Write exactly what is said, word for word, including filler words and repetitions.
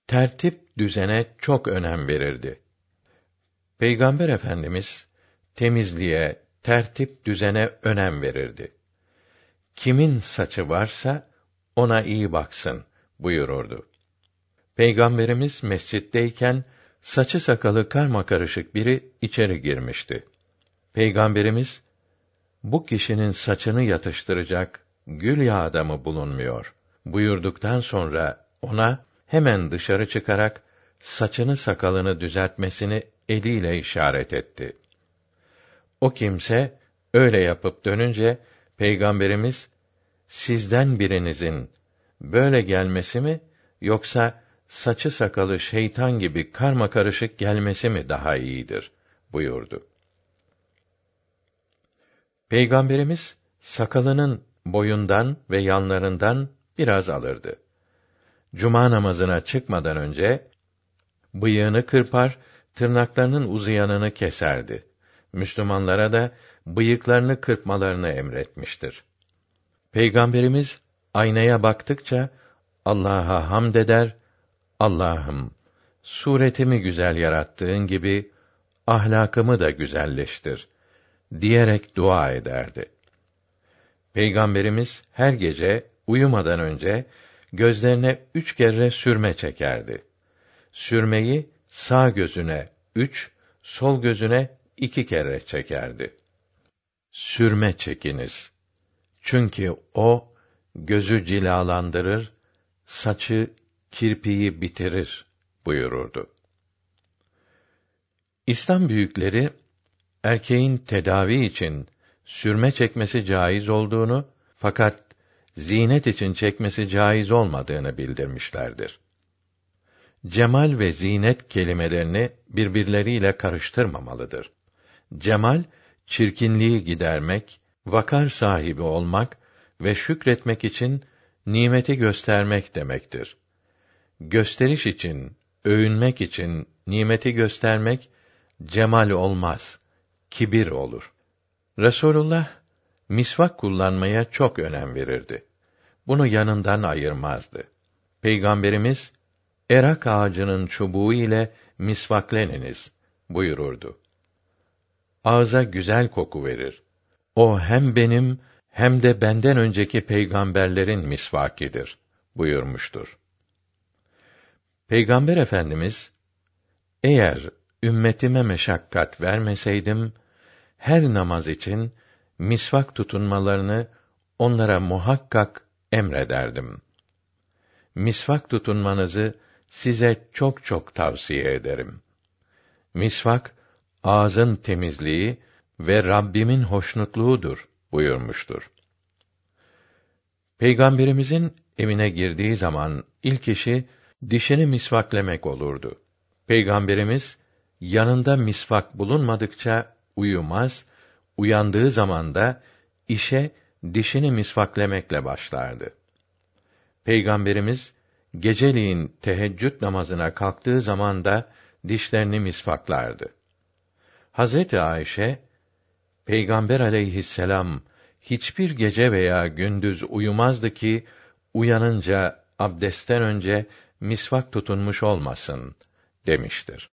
tertip düzene çok önem verirdi. Peygamber Efendimiz temizliğe, tertip düzene önem verirdi. Kimin saçı varsa ona iyi baksın buyururdu. Peygamberimiz mescitteyken saçı sakalı karmakarışık biri içeri girmişti. Peygamberimiz, bu kişinin saçını yatıştıracak gül yağı da mı bulunmuyor buyurduktan sonra ona hemen dışarı çıkarak saçını sakalını düzeltmesini eliyle işaret etti. O kimse öyle yapıp dönünce Peygamberimiz, sizden birinizin böyle gelmesi mi yoksa saçı sakalı şeytan gibi karmakarışık gelmesi mi daha iyidir buyurdu. Peygamberimiz sakalının boyundan ve yanlarından biraz alırdı. Cuma namazına çıkmadan önce bıyığını kırpar, tırnaklarının uzayanını keserdi. Müslümanlara da bıyıklarını kırpmalarını emretmiştir. Peygamberimiz aynaya baktıkça Allah'a hamd eder, Allah'ım suretimi güzel yarattığın gibi ahlakımı da güzelleştir diyerek dua ederdi. Peygamberimiz her gece uyumadan önce gözlerine üç kere sürme çekerdi. Sürmeyi sağ gözüne üç, sol gözüne iki kere çekerdi. Sürme çekiniz. Çünkü o gözü cilalandırır, saçı kirpiği bitirir buyururdu. İslam büyükleri erkeğin tedavi için sürme çekmesi caiz olduğunu fakat zinet için çekmesi caiz olmadığını bildirmişlerdir. Cemal ve zinet kelimelerini birbirleriyle karıştırmamalıdır. Cemal, çirkinliği gidermek, vakar sahibi olmak ve şükretmek için nimeti göstermek demektir. Gösteriş için, övünmek için nimeti göstermek cemal olmaz, kibir olur. Resulullah misvak kullanmaya çok önem verirdi. Bunu yanından ayırmazdı. Peygamberimiz erak ağacının çubuğu ile misvakleniniz buyururdu. Ağza güzel koku verir. O hem benim hem de benden önceki peygamberlerin misvakidir buyurmuştur. Peygamber Efendimiz, eğer ümmetime meşakkat vermeseydim, her namaz için misvak tutunmalarını onlara muhakkak emrederdim. Misvak tutunmanızı size çok çok tavsiye ederim. Misvak, ağzın temizliği ve Rabbimin hoşnutluğudur buyurmuştur. Peygamberimizin evine girdiği zaman ilk işi dişini misvaklemek olurdu. Peygamberimiz yanında misvak bulunmadıkça uyumaz, uyandığı zaman da işe dişini misvaklemekle başlardı. Peygamberimiz geceliğin teheccüd namazına kalktığı zaman da dişlerini misvaklardı. Hazreti Ayşe, Peygamber aleyhisselam hiçbir gece veya gündüz uyumazdı ki uyanınca abdestten önce misvak tutunmuş olmasın demiştir.